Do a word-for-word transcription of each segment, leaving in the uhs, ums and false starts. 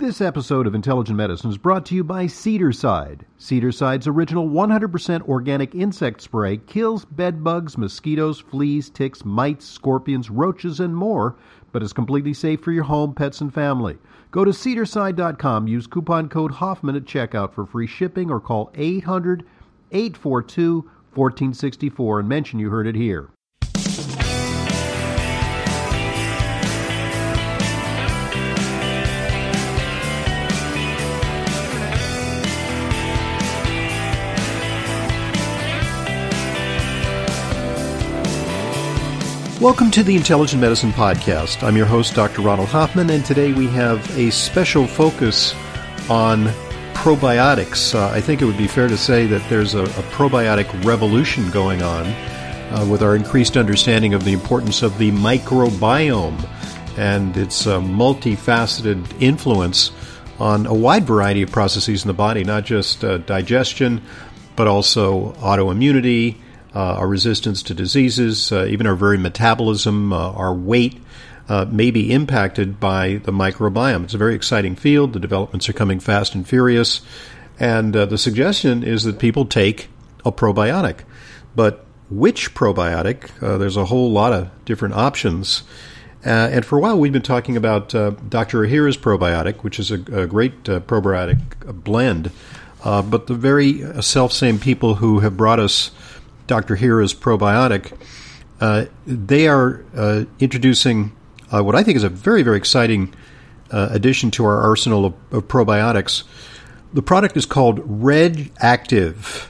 This episode of Intelligent Medicine is brought to you by Cedarside. Cedarside's original one hundred percent organic insect spray kills bed bugs, mosquitoes, fleas, ticks, mites, scorpions, roaches, and more, but is completely safe for your home, pets, and family. Go to cedarside dot com, use coupon code Hoffman at checkout for free shipping, or call eight hundred, eight four two, one four six four and mention you heard it here. Welcome to the Intelligent Medicine Podcast. I'm your host, Doctor Ronald Hoffman, and today we have a special focus on probiotics. Uh, I think it would be fair to say that there's a, a probiotic revolution going on uh, with our increased understanding of the importance of the microbiome and its uh, multifaceted influence on a wide variety of processes in the body, not just uh, digestion, but also autoimmunity, Uh, our resistance to diseases, uh, even our very metabolism, uh, our weight uh, may be impacted by the microbiome. It's a very exciting field. The developments are coming fast and furious. And uh, the suggestion is that people take a probiotic. But which probiotic? Uh, there's a whole lot of different options. Uh, and for a while, we've been talking about uh, Doctor Ohhira's probiotic, which is a, a great uh, probiotic blend. Uh, but the very self-same people who have brought us Doctor Ohhira's probiotic, uh, they are uh, introducing uh, what I think is a very, very exciting uh, addition to our arsenal of, of probiotics. The product is called Reg Active.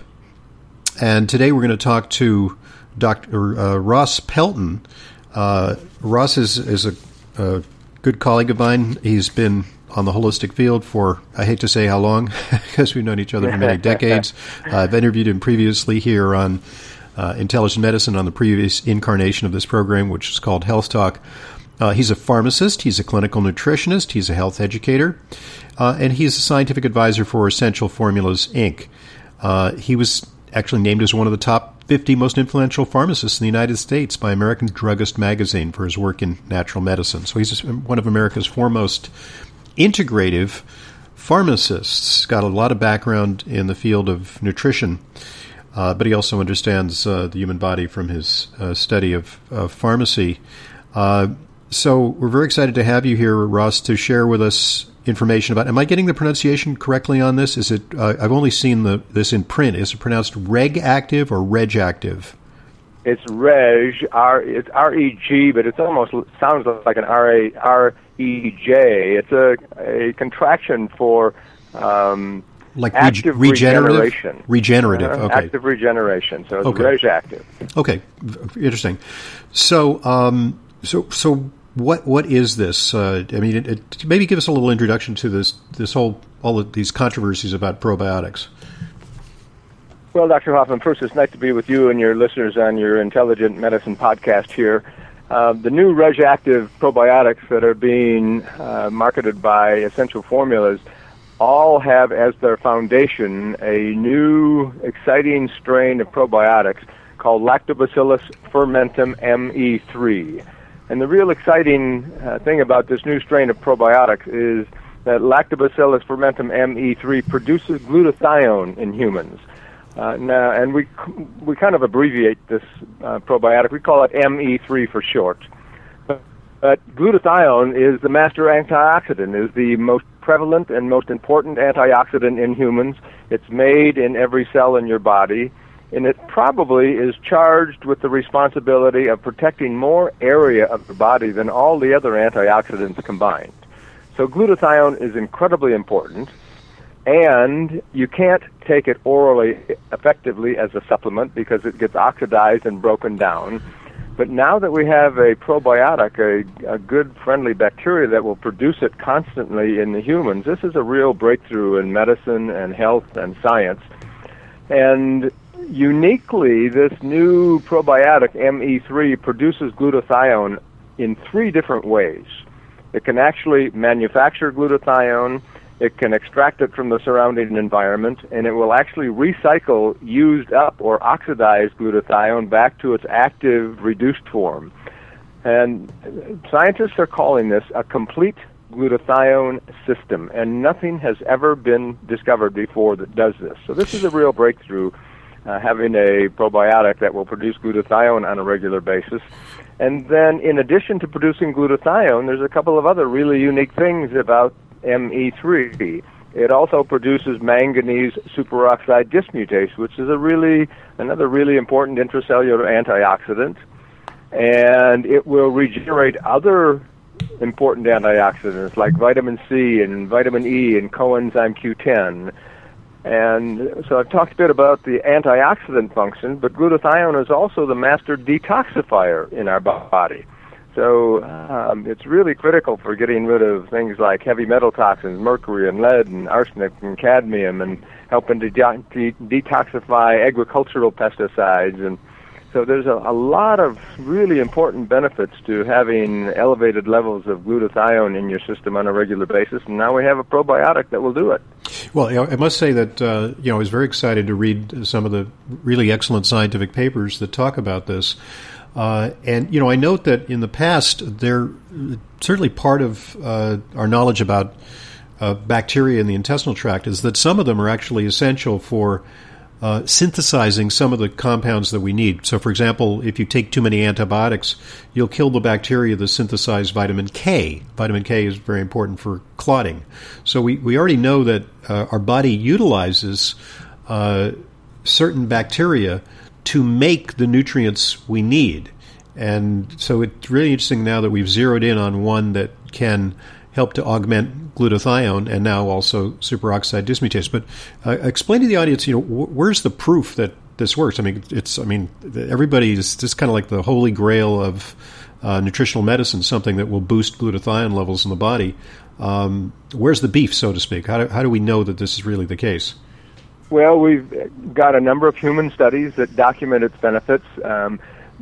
And today we're going to talk to Doctor Uh, Ross Pelton. Uh, Ross is, is a, a good colleague of mine. He's been on the holistic field for, I hate to say how long, because we've known each other for many decades. Uh, I've interviewed him previously here on uh, Intelligent Medicine on the previous incarnation of this program, which is called Health Talk. Uh, he's a pharmacist, he's a clinical nutritionist, he's a health educator, uh, and he's a scientific advisor for Essential Formulas, Incorporated. Uh, he was actually named as one of the top fifty most influential pharmacists in the United States by American Druggist magazine for his work in natural medicine. So he's one of America's foremost integrative pharmacists. Got a lot of background in the field of nutrition, uh, but he also understands uh, the human body from his uh, study of, of pharmacy. Uh, so we're very excited to have you here, Ross, to share with us information about. Am I getting the pronunciation correctly on this? Is it? Uh, I've only seen the this in print. Is it pronounced Reg Active or Reg Active? It's Reg, R. It's R E G, but it almost sounds like an R A R E J. It's a a contraction for um, like active reg- regenerative? regeneration. Regenerative. Uh, okay. Active regeneration. So it's okay. Reg Active. Okay. Interesting. So um, so so what what is this? Uh, I mean, it, it, maybe give us a little introduction to this this whole all of these controversies about probiotics. Well, Doctor Hoffman, first, it's nice to be with you and your listeners on your Intelligent Medicine podcast here. Uh, the new Reg Active probiotics that are being uh, marketed by Essential Formulas all have as their foundation a new, exciting strain of probiotics called Lactobacillus fermentum M E three. And the real exciting uh, thing about this new strain of probiotics is that Lactobacillus fermentum M E three produces glutathione in humans. Uh, now, and we we kind of abbreviate this uh, probiotic. We call it M E three for short. But, but glutathione is the master antioxidant, is the most prevalent and most important antioxidant in humans. It's made in every cell in your body, and it probably is charged with the responsibility of protecting more area of the body than all the other antioxidants combined. So glutathione is incredibly important. And you can't take it orally effectively as a supplement because it gets oxidized and broken down. But now that we have a probiotic, a, a good friendly bacteria that will produce it constantly in the humans, this is a real breakthrough in medicine and health and science. And uniquely, this new probiotic M E three produces glutathione in three different ways. It can actually manufacture glutathione. It can extract it from the surrounding environment, and it will actually recycle used up or oxidized glutathione back to its active reduced form. And scientists are calling this a complete glutathione system, and nothing has ever been discovered before that does this. So this is a real breakthrough, uh, having a probiotic that will produce glutathione on a regular basis. And then in addition to producing glutathione, there's a couple of other really unique things about M E three. It also produces manganese superoxide dismutase, which is a really another really important intracellular antioxidant, and it will regenerate other important antioxidants like vitamin C and vitamin E and coenzyme Q ten. And so I've talked a bit about the antioxidant function, but glutathione is also the master detoxifier in our body. So um, it's really critical for getting rid of things like heavy metal toxins, mercury and lead and arsenic and cadmium, and helping to de- de- detoxify agricultural pesticides. And so there's a, a lot of really important benefits to having elevated levels of glutathione in your system on a regular basis, and now we have a probiotic that will do it. Well, you know, I must say that uh, you know I was very excited to read some of the really excellent scientific papers that talk about this. Uh, and, you know, I note that in the past, they're certainly part of uh, our knowledge about uh, bacteria in the intestinal tract is that some of them are actually essential for uh, synthesizing some of the compounds that we need. So, for example, if you take too many antibiotics, you'll kill the bacteria that synthesize vitamin K. Vitamin K is very important for clotting. So we, we already know that uh, our body utilizes uh, certain bacteria to make the nutrients we need. And so it's really interesting now that we've zeroed in on one that can help to augment glutathione and now also superoxide dismutase. But uh, explain to the audience, you know, wh- where's the proof that this works? I mean, it's, I mean, everybody is just kind of like the holy grail of uh, nutritional medicine, something that will boost glutathione levels in the body. Um, where's the beef, so to speak? How do, how do we know that this is really the case? Well, we've got a number of human studies that document its benefits. Um,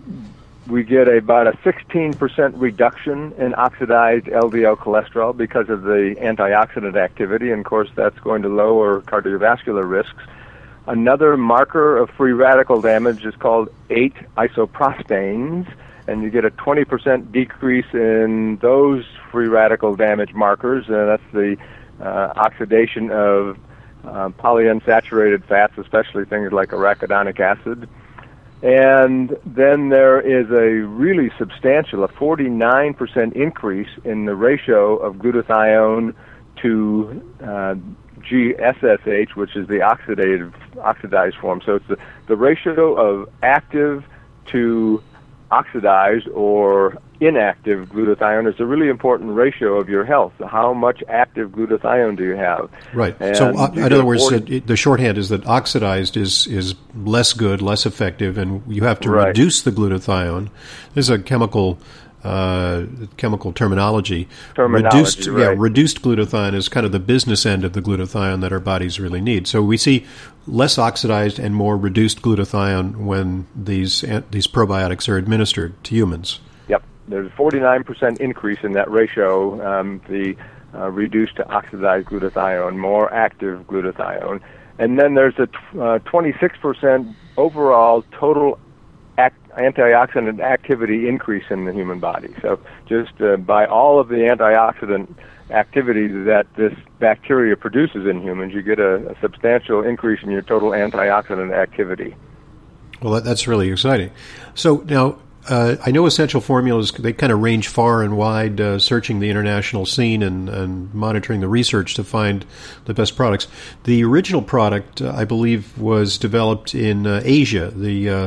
we get about a sixteen percent reduction in oxidized L D L cholesterol because of the antioxidant activity, and of course that's going to lower cardiovascular risks. Another marker of free radical damage is called eight isoprostanes, and you get a twenty percent decrease in those free radical damage markers, and that's the uh, oxidation of Uh, polyunsaturated fats, especially things like arachidonic acid. And then there is a really substantial, a forty-nine percent increase in the ratio of glutathione to uh, G S S H, which is the oxidative, oxidized form. So it's the, the ratio of active to oxidized or inactive glutathione is a really important ratio of your health. How much active glutathione do you have? Right. And so, uh, in other words, forty it, the shorthand is that oxidized is, is less good, less effective, and you have to right. reduce the glutathione. This is a chemical uh, chemical terminology. Terminology, reduced, right. yeah, reduced glutathione is kind of the business end of the glutathione that our bodies really need. So we see less oxidized and more reduced glutathione when these these probiotics are administered to humans. Yep. There's a forty-nine percent increase in that ratio, um, the uh, reduced to oxidized glutathione, more active glutathione. And then there's a t- uh, twenty-six percent overall total act- antioxidant activity increase in the human body. So just uh, by all of the antioxidant activity that this bacteria produces in humans, you get a, a substantial increase in your total antioxidant activity. Well, that, that's really exciting. So now, uh, I know essential formulas, they kind of range far and wide, uh, searching the international scene and, and monitoring the research to find the best products. The original product, uh, I believe, was developed in uh, Asia, the, uh,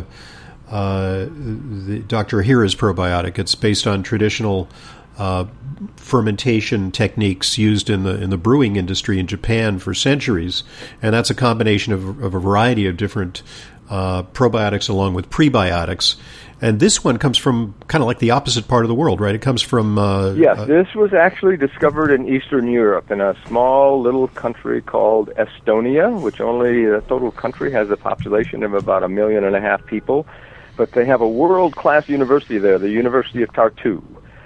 uh, the Doctor Ahira's probiotic. It's based on traditional uh, fermentation techniques used in the in the brewing industry in Japan for centuries, and that's a combination of, of a variety of different uh, probiotics along with prebiotics. And this one comes from kind of like the opposite part of the world, right? It comes from... Uh, yes, uh, this was actually discovered in Eastern Europe in a small little country called Estonia, which only, the total country has a population of about a million and a half people. But they have a world-class university there, the University of Tartu.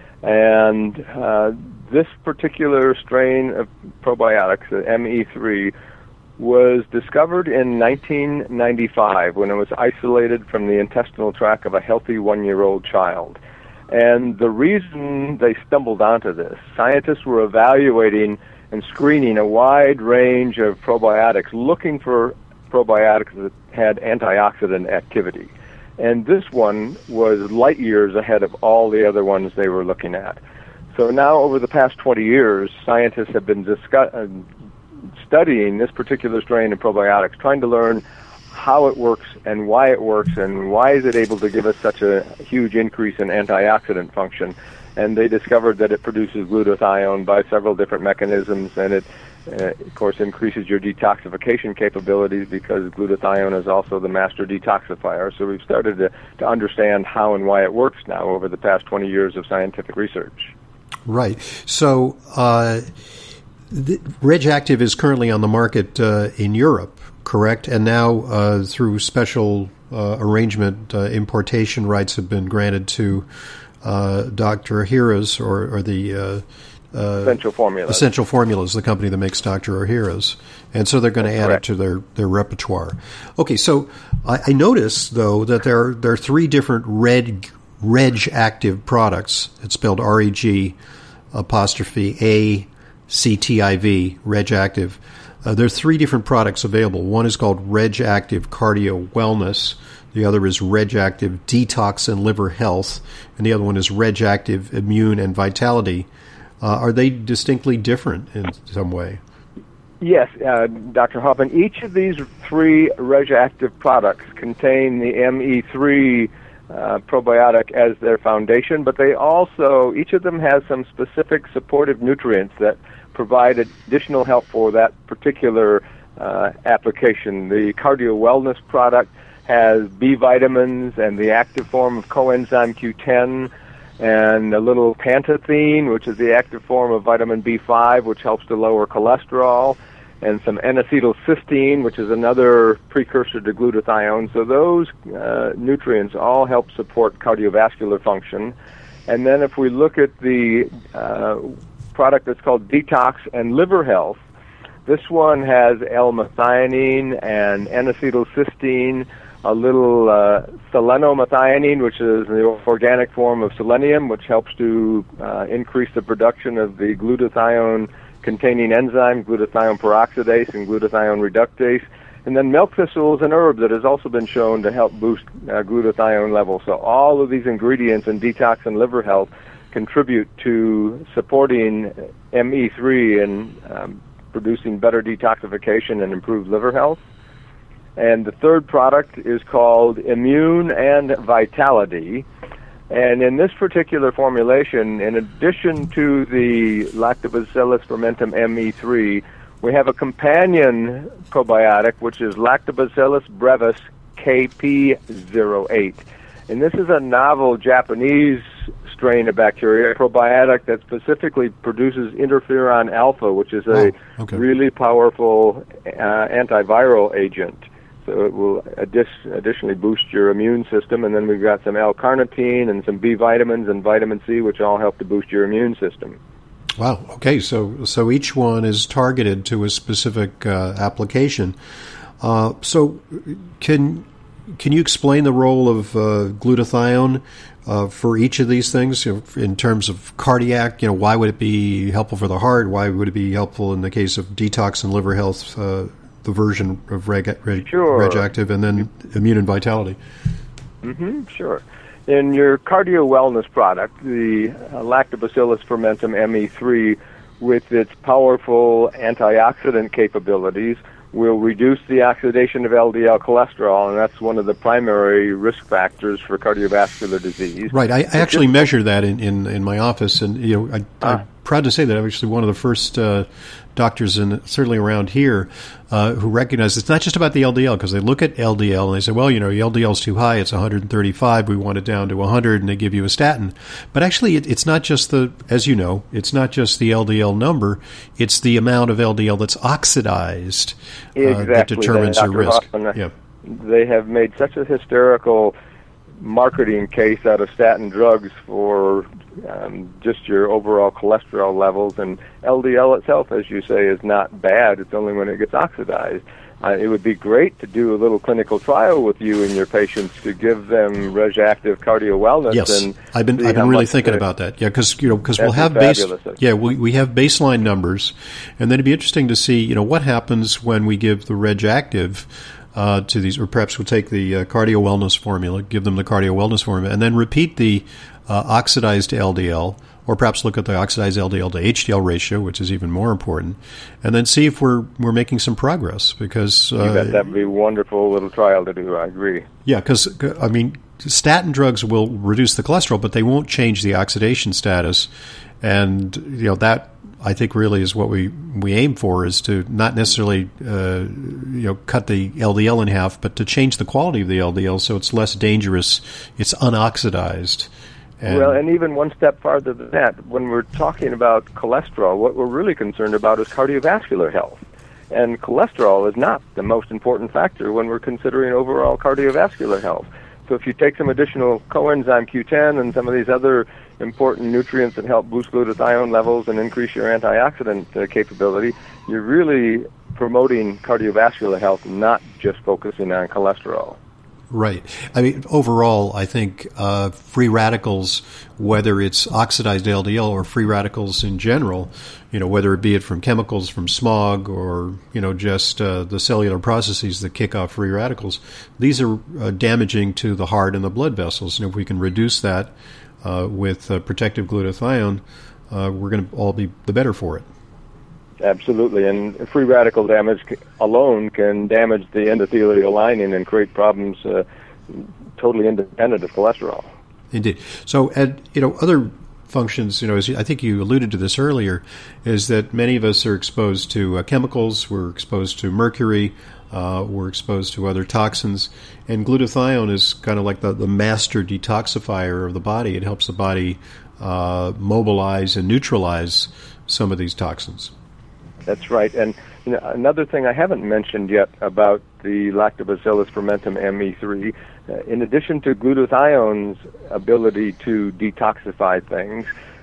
And uh, this particular strain of probiotics, the M E three, was discovered in nineteen ninety-five when it was isolated from the intestinal tract of a healthy one-year-old child. And the reason they stumbled onto this, scientists were evaluating and screening a wide range of probiotics, looking for probiotics that had antioxidant activity. And this one was light years ahead of all the other ones they were looking at. So now, over the past twenty years, scientists have been discuss- uh, studying this particular strain of probiotics, trying to learn how it works and why it works and why is it able to give us such a huge increase in antioxidant function. And they discovered that it produces glutathione by several different mechanisms, and it, uh, of course, increases your detoxification capabilities because glutathione is also the master detoxifier. So we've started to, to understand how and why it works now over the past twenty years of scientific research. Right. So uh, the, RegActive is currently on the market uh, in Europe, correct? And now uh, through special uh, arrangement, uh, importation rights have been granted to uh, Doctor Ohhira's or, or the uh, uh, Essential Formulas. Essential Formulas, the company that makes Doctor Ohhira's. And so they're going to add correct. it to their, their repertoire. Okay, so I, I noticed, though, that there, there are three different Reg, RegActive products. It's spelled R E G apostrophe A C T I V, RegActive. Uh, there are three different products available. One is called RegActive Cardio Wellness. The other is RegActive Detox and Liver Health. And the other one is RegActive Immune and Vitality. Uh, are they distinctly different in some way? Yes, uh, Doctor Hoffman. Each of these three RegActive products contain the M E three uh, probiotic as their foundation, but they also, each of them has some specific supportive nutrients that provide additional help for that particular uh, application. The Cardio Wellness product has B vitamins and the active form of coenzyme Q ten, and a little pantethine, which is the active form of vitamin B five, which helps to lower cholesterol, and some N-acetylcysteine, which is another precursor to glutathione. So those uh, nutrients all help support cardiovascular function. And then if we look at the uh, product that's called Detox and Liver Health, this one has L-methionine and N-acetylcysteine, a little uh, selenomethionine, which is the organic form of selenium, which helps to uh, increase the production of the glutathione-containing enzyme, glutathione peroxidase and glutathione reductase. And then milk thistle is an herb that has also been shown to help boost uh, glutathione levels. So all of these ingredients in Detox and Liver Health contribute to supporting M E three and um, producing better detoxification and improved liver health. And the third product is called Immune and Vitality. And in this particular formulation, in addition to the Lactobacillus fermentum M E three, we have a companion probiotic, which is Lactobacillus brevis K P zero eight. And this is a novel Japanese strain of bacteria, a probiotic that specifically produces interferon alpha, which is a oh, okay. really powerful uh, antiviral agent. So it will addis- additionally boost your immune system. And then we've got some L-carnitine and some B vitamins and vitamin C, which all help to boost your immune system. Wow. Okay. So so each one is targeted to a specific uh, application. Uh, so can can you explain the role of uh, glutathione uh, for each of these things, you know, in terms of cardiac? You know, why would it be helpful for the heart? Why would it be helpful in the case of detox and liver health? Uh, the version of Reg, Reg, sure. RegActive, and then Immune and Vitality. Mm-hmm, sure. In your Cardio Wellness product, the uh, Lactobacillus fermentum M E three, with its powerful antioxidant capabilities, will reduce the oxidation of L D L cholesterol, and that's one of the primary risk factors for cardiovascular disease. Right. I, I actually measure that in, in, in my office, and you know, I, ah. I'm proud to say that I'm actually one of the first uh, doctors, in certainly around here, uh, who recognize it's not just about the L D L, because they look at L D L and they say, well, you know, your L D L is too high, it's one hundred thirty-five, we want it down to one hundred, and they give you a statin. But actually, it, it's not just the, as you know, it's not just the L D L number, it's the amount of L D L that's oxidized uh, exactly. that determines that, your risk. Hoffman, yeah. They have made such a hysterical marketing case out of statin drugs for um, just your overall cholesterol levels, and L D L itself, as you say, is not bad. It's only when it gets oxidized. Uh, it would be great to do a little clinical trial with you and your patients to give them RegActive Cardio Wellness. Yes, and I've been I've been really thinking about that. Yeah, because you know because we'll have base yeah we we have baseline numbers, and then it'd be interesting to see you know what happens when we give the RegActive uh, to these, or perhaps we'll take the uh, Cardio Wellness formula, give them the Cardio Wellness formula, and then repeat the uh, oxidized L D L. Or perhaps look at the oxidized L D L to H D L ratio, which is even more important, and then see if we're we're making some progress. Because uh, you bet, that would be a wonderful little trial to do. I agree. Yeah, because I mean, statin drugs will reduce the cholesterol, but they won't change the oxidation status, and you know that I think really is what we we aim for, is to not necessarily uh, you know cut the L D L in half, but to change the quality of the L D L so it's less dangerous, it's unoxidized. And well, and even one step farther than that, when we're talking about cholesterol, what we're really concerned about is cardiovascular health. And cholesterol is not the most important factor when we're considering overall cardiovascular health. So if you take some additional coenzyme Q ten and some of these other important nutrients that help boost glutathione levels and increase your antioxidant uh, capability, you're really promoting cardiovascular health, not just focusing on cholesterol. Right. I mean, overall, I think uh, free radicals, whether it's oxidized L D L or free radicals in general, you know, whether it be it from chemicals, from smog, or, you know, just uh, the cellular processes that kick off free radicals, these are uh, damaging to the heart and the blood vessels. And if we can reduce that uh, with uh, protective glutathione, uh, we're going to all be the better for it. Absolutely, and free radical damage alone can damage the endothelial lining and create problems uh, totally independent of cholesterol. Indeed. So, Ed, you know, other functions, you know, as I think you alluded to this earlier, is that many of us are exposed to uh, chemicals, we're exposed to mercury, uh, we're exposed to other toxins, and glutathione is kind of like the, the master detoxifier of the body. It helps the body uh, mobilize and neutralize some of these toxins. That's right. And you know, another thing I haven't mentioned yet about the Lactobacillus fermentum M E three, uh, in addition to glutathione's ability to detoxify things,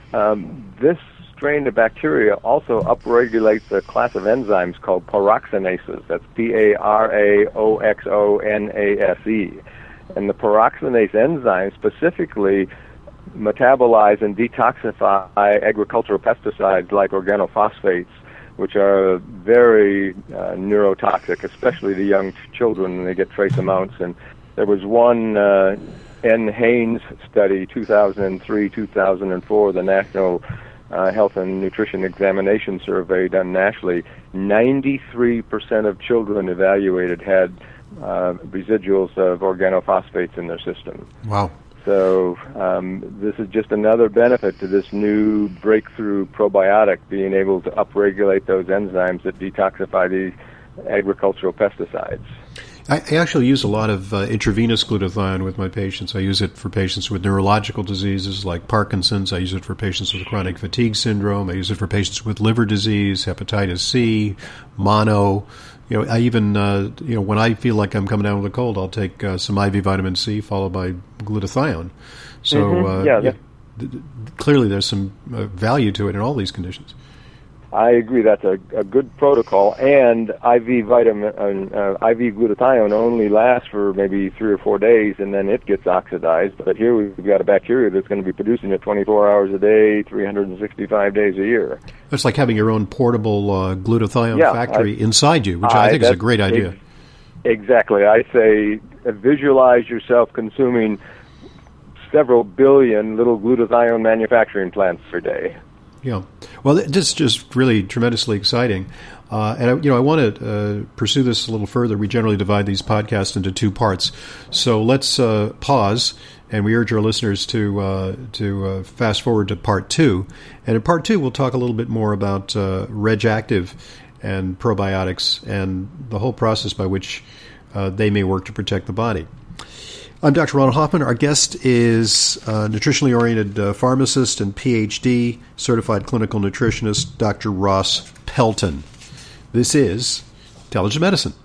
um, this strain of bacteria also upregulates a class of enzymes called peroxinases. That's P A R A O X O N A S E. And the peroxinase enzyme specifically metabolize and detoxify agricultural pesticides like organophosphates, which are very uh, neurotoxic, especially the young ch- children when they get trace amounts. And there was one uh, N. Haynes study, two thousand three, two thousand four, the National uh, Health and Nutrition Examination Survey done nationally. ninety-three percent of children evaluated had uh, residuals of organophosphates in their system. Wow. So um, this is just another benefit to this new breakthrough probiotic, being able to upregulate those enzymes that detoxify these agricultural pesticides. I, I actually use a lot of uh, intravenous glutathione with my patients. I use it for patients with neurological diseases like Parkinson's. I use it for patients with chronic fatigue syndrome. I use it for patients with liver disease, hepatitis C, mono. You know, I even, uh, you know, when I feel like I'm coming down with a cold, I'll take uh, some I V vitamin C followed by glutathione. So, mm-hmm. uh, yeah, yeah th- th- clearly there's some uh, value to it in all these conditions. I agree. That's a, a good protocol. And I V vitamin, uh, I V glutathione only lasts for maybe three or four days, and then it gets oxidized. But here we've got a bacteria that's going to be producing it twenty-four hours a day, three hundred sixty-five days a year. It's like having your own portable uh, glutathione yeah, factory I, inside you, which I, I think is a great idea. Ex- exactly. I say uh, visualize yourself consuming several billion little glutathione manufacturing plants per day. Yeah. Well, this is just really tremendously exciting. Uh, and, I, you know, I want to uh, pursue this a little further. We generally divide these podcasts into two parts. So let's uh, pause, and we urge our listeners to uh, to uh, fast forward to part two. And in part two, we'll talk a little bit more about uh, RegActive and probiotics and the whole process by which uh, they may work to protect the body. I'm Doctor Ronald Hoffman. Our guest is uh, nutritionally oriented uh, pharmacist and P H D certified clinical nutritionist, Doctor Ross Pelton. This is Intelligent Medicine.